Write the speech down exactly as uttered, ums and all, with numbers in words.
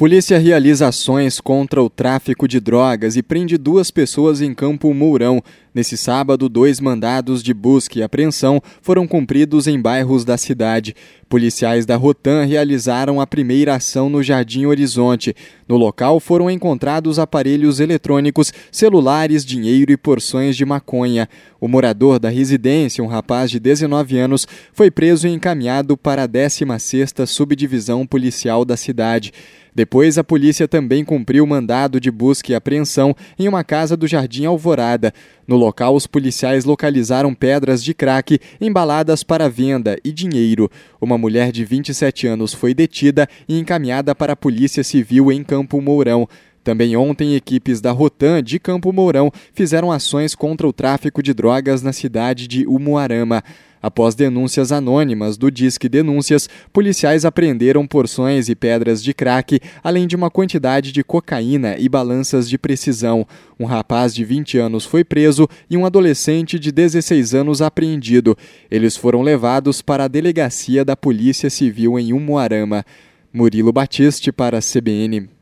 Polícia realiza ações contra o tráfico de drogas e prende duas pessoas em Campo Mourão. Nesse sábado, dois mandados de busca e apreensão foram cumpridos em bairros da cidade. Policiais da Rotam realizaram a primeira ação no Jardim Horizonte. No local foram encontrados aparelhos eletrônicos, celulares, dinheiro e porções de maconha. O morador da residência, um rapaz de dezenove anos, foi preso e encaminhado para a décima sexta Subdivisão Policial da cidade. Depois, a polícia também cumpriu mandado de busca e apreensão em uma casa do Jardim Alvorada. No local, os policiais localizaram pedras de crack embaladas para venda e dinheiro. Uma mulher de vinte e sete anos foi detida e encaminhada para a Polícia Civil em Campo Mourão. Também ontem, equipes da Rotam de Campo Mourão fizeram ações contra o tráfico de drogas na cidade de Umuarama. Após denúncias anônimas do Disque Denúncias, policiais apreenderam porções e pedras de crack, além de uma quantidade de cocaína e balanças de precisão. Um rapaz de vinte anos foi preso e um adolescente de dezesseis anos apreendido. Eles foram levados para a delegacia da Polícia Civil em Umuarama. Murilo Batiste para a C B N.